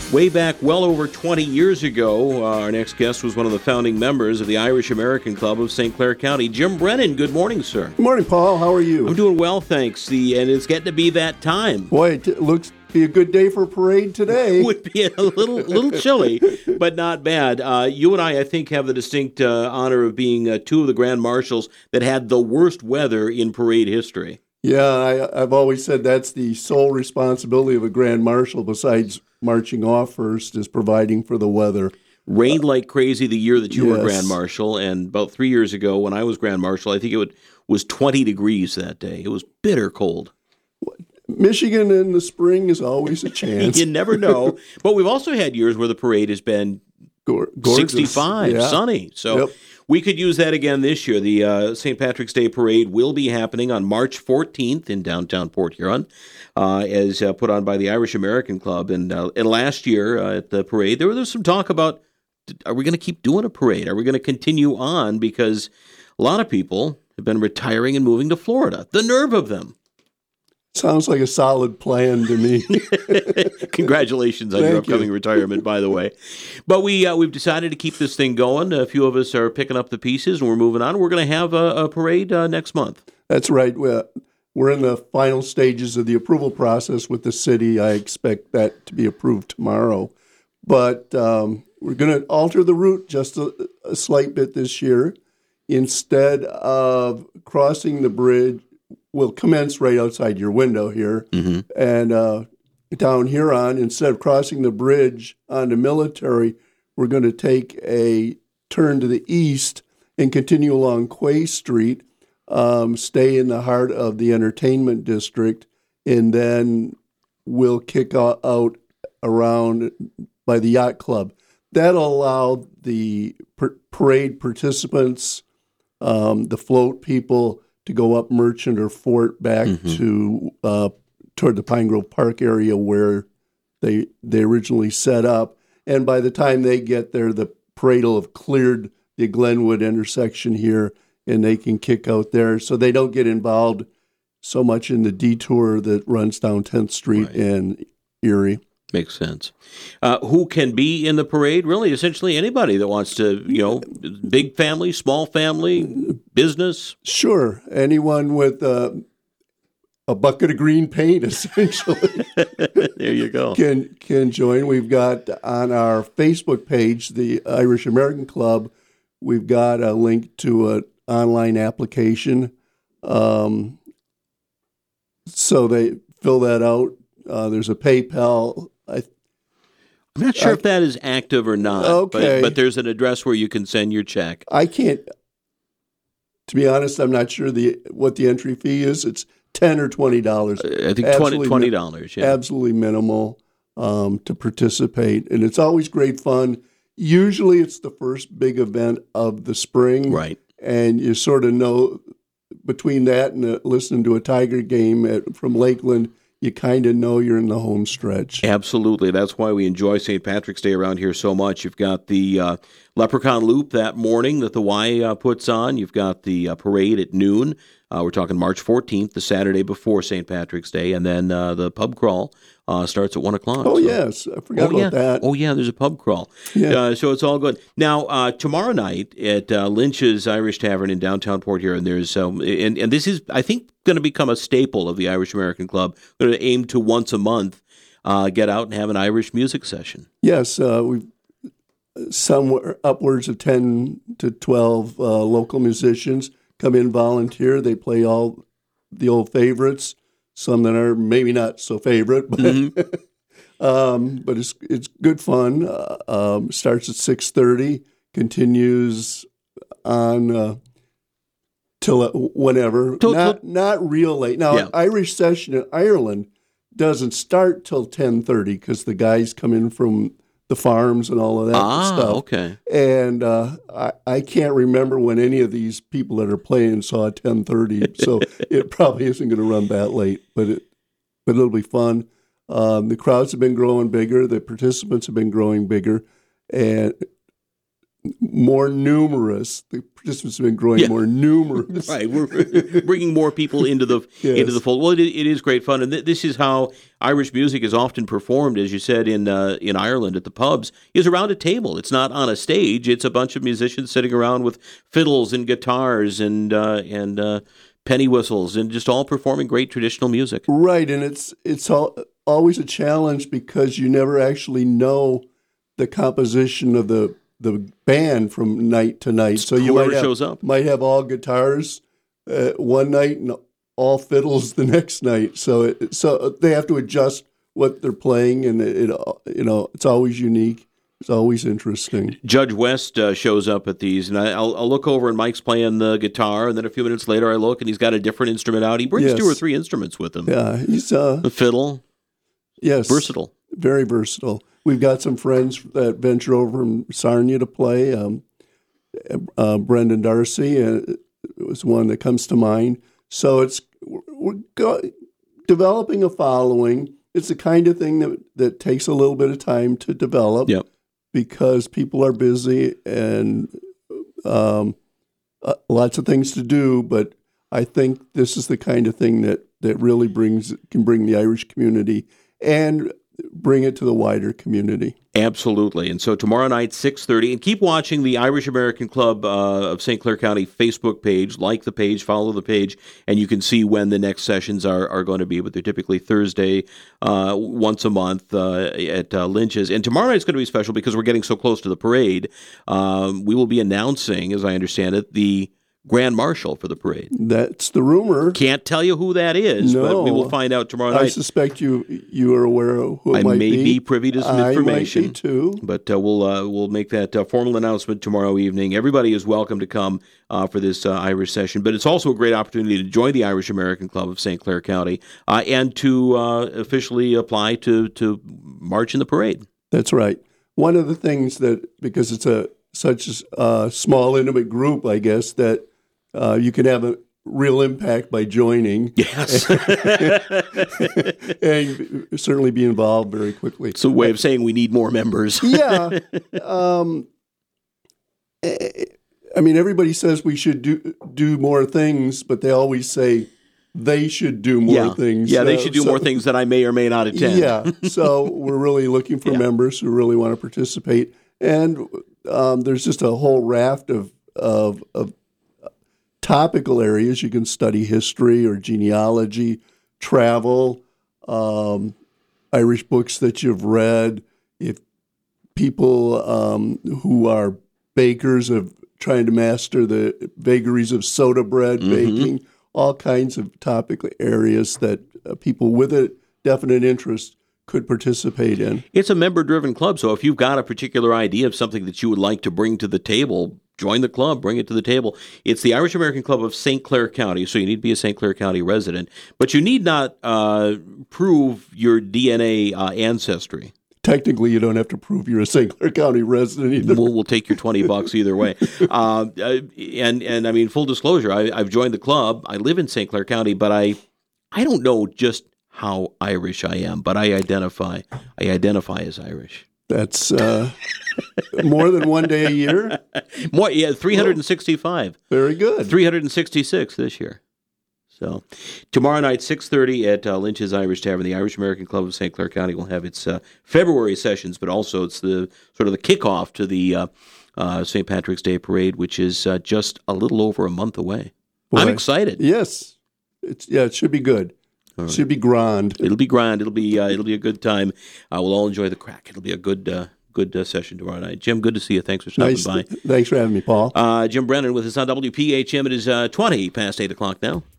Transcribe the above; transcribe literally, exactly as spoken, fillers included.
Way back well over twenty years ago, uh, our next guest was one of the founding members of the Irish American Club of Saint Clair County. Jim Brennan, good morning, sir. Good morning, Paul. How are you? I'm doing well, thanks. The And it's getting to be that time. Boy, it looks to be a good day for a parade today. It would be a little little chilly, but not bad. Uh, you and I, I think, have the distinct uh, honor of being uh, two of the Grand Marshals that had the worst weather in parade history. Yeah, I, I've always said that's the sole responsibility of a Grand Marshal, besides marching off first, is providing for the weather. Rained like crazy the year that you yes. were Grand Marshal, and about three years ago when I was Grand Marshal, I think it would, was twenty degrees that day. It was bitter cold. Michigan in the spring is always a chance. You never know. But we've also had years where the parade has been Gorgeous. sixty-five, yeah. sunny. So yep. we could use that again this year. The uh, Saint Patrick's Day Parade will be happening on March fourteenth in downtown Port Huron, uh, as uh, put on by the Irish American Club. And, uh, and last year uh, at the parade, there was some talk about, are we going to keep doing a parade? Are we going to continue on? Because a lot of people have been retiring and moving to Florida. The nerve of them. Sounds like a solid plan to me. Congratulations on Thank your upcoming you. retirement, by the way. But we, uh, we've decided to keep this thing going. A few of us are picking up the pieces, and we're moving on. We're going to have a, a parade uh, next month. That's right. We're, we're in the final stages of the approval process with the city. I expect that to be approved tomorrow. But um, we're going to alter the route just a, a slight bit this year. Instead of crossing the bridge, we'll commence right outside your window here. Mm-hmm. And uh, down Huron, instead of crossing the bridge onto Military, we're going to take a turn to the east and continue along Quay Street, um, stay in the heart of the entertainment district, and then we'll kick out, out around by the Yacht Club. That'll allow the per- parade participants, um, the float people, to go up Merchant or Fort back mm-hmm. to uh, toward the Pine Grove Park area where they they originally set up. And by the time they get there, the parade will have cleared the Glenwood intersection here, and they can kick out there. So they don't get involved so much in the detour that runs down tenth Street right. and Erie. Makes sense. Uh, who can be in the parade? Really, essentially anybody that wants to, you know, big family, small family, business? Sure. Anyone with uh, a bucket of green paint, essentially. There you go. Can, can join. We've got on our Facebook page, the Irish American Club, we've got a link to an online application. Um, so they fill that out. Uh, there's a PayPal. I, I'm not sure I, if that is active or not, okay. but, but there's an address where you can send your check. I can't, to be honest, I'm not sure the what the entry fee is. It's ten dollars or twenty dollars. I think absolutely twenty dollars, yeah. Absolutely minimal um, to participate. And it's always great fun. Usually it's the first big event of the spring. Right. And you sort of know between that and uh, listening to a Tiger game at, from Lakeland, you kind of know you're in the home stretch. Absolutely. That's why we enjoy Saint Patrick's Day around here so much. You've got the uh, Leprechaun Loop that morning that the Y uh, puts on. You've got the uh, parade at noon. Uh, we're talking March fourteenth, the Saturday before Saint Patrick's Day. And then uh, the pub crawl uh, starts at one o'clock. Oh, so. yes. I forgot oh, about yeah. that. Oh, yeah, there's a pub crawl. Yeah. Uh, so it's all good. Now, uh, tomorrow night at uh, Lynch's Irish Tavern in downtown Port Huron, there's, um, and, and this is, I think, going to become a staple of the Irish American Club. We're going to aim to once a month uh, get out and have an Irish music session. Yes, uh, we've somewhere upwards of ten to twelve uh, local musicians come in, volunteer. They play all the old favorites, some that are maybe not so favorite, but mm-hmm. um, but it's it's good fun. Uh, um, starts at six thirty, continues on uh, till uh, whenever. Till, not till, not real late. Now, yeah. an Irish session in Ireland doesn't start till ten thirty because the guys come in from the farms and all of that ah, stuff. okay. And uh, I, I can't remember when any of these people that are playing saw ten thirty, so it probably isn't going to run that late, but it but it'll be fun. Um, the crowds have been growing bigger. The participants have been growing bigger. And more numerous. The participants have been growing Yeah. more numerous. Right, we're bringing more people into the Yes. into the fold. Well, it, it is great fun, and th- this is how Irish music is often performed, as you said in uh, in Ireland at the pubs, is around a table. It's not on a stage. It's a bunch of musicians sitting around with fiddles and guitars and uh, and uh, penny whistles, and just all performing great traditional music. Right, and it's it's all, always a challenge because you never actually know the composition of the the band from night to night. So you Whoever might have, shows up. might have all guitars uh, one night and all fiddles the next night. So it, so they have to adjust what they're playing, and it, it you know it's always unique. It's always interesting. Judge West uh, shows up at these, and I, I'll, I'll look over, and Mike's playing the guitar, and then a few minutes later I look, and he's got a different instrument out. He brings Yes. two or three instruments with him. Yeah, he's uh The fiddle, yes versatile. very versatile. We've got some friends that venture over from Sarnia to play. Um, uh, Brendan Darcy uh, was one that comes to mind. So it's we're go- developing a following. It's the kind of thing that, that takes a little bit of time to develop Yep. because people are busy and um, uh, lots of things to do. But I think this is the kind of thing that, that really brings can bring the Irish community and bring it to the wider community. Absolutely. And so tomorrow night, six thirty, and keep watching the Irish American Club uh, of Saint Clair County Facebook page. Like the page, follow the page, and you can see when the next sessions are, are going to be. But they're typically Thursday, uh, once a month uh, at uh, Lynch's. And tomorrow night's going to be special because we're getting so close to the parade. Um, we will be announcing, as I understand it, the Grand Marshal for the parade. That's the rumor. Can't tell you who that is, No. but we will find out tomorrow I night. suspect you you are aware of who it I might may be. be privy to some I information. might be too. But uh, we'll uh, we'll make that uh, formal announcement tomorrow evening. Everybody is welcome to come uh, for this uh, Irish session, but it's also a great opportunity to join the Irish American Club of Saint Clair County uh, and to uh, officially apply to to march in the parade. That's right. One of the things that, because it's a such a uh, small, intimate group, I guess, that uh, you can have a real impact by joining. Yes, And certainly be involved very quickly. it's a way of saying we need more members. Yeah. Um, eh, I mean, everybody says we should do do more things, but they always say they should do more yeah, things. yeah, they Uh, should do so- more things that I may or may not attend. Yeah. So we're really looking for Yeah. members who really want to participate. And um, there's just a whole raft of, of, of topical areas. You can study history or genealogy, travel, um, Irish books that you've read. If people um, who are bakers of trying to master the vagaries of soda bread Mm-hmm. baking, all kinds of topical areas that uh, people with a definite interest could participate in. It's a member-driven club, so if you've got a particular idea of something that you would like to bring to the table, join the club, bring it to the table. It's the Irish American Club of Saint Clair County, so you need to be a Saint Clair County resident, but you need not uh, prove your D N A uh, ancestry. Technically, you don't have to prove you're a Saint Clair County resident either. We'll, we'll take your twenty bucks either way. Uh, and, and I mean, full disclosure, I, I've joined the club. I live in Saint Clair County, but I, I don't know just how Irish I am, but I identify, I identify as Irish. That's uh, more than one day a year. More, yeah, three hundred sixty-five. Very good. three hundred sixty-six this year. So tomorrow night, six thirty at uh, Lynch's Irish Tavern, the Irish American Club of Saint Clair County will have its uh, February sessions, but also it's the sort of the kickoff to the uh, uh, Saint Patrick's Day Parade, which is uh, just a little over a month away. Boy. I'm excited. Yes. It's, yeah, it should be good. It should be grand. It'll be grand. It'll be uh, it'll be a good time. Uh, we'll all enjoy the crack. It'll be a good uh, good uh, session tomorrow night. Jim, good to see you. Thanks for stopping Nice. by. Thanks for having me, Paul. Uh, Jim Brennan with us on W P H M. It is uh, twenty past eight o'clock now.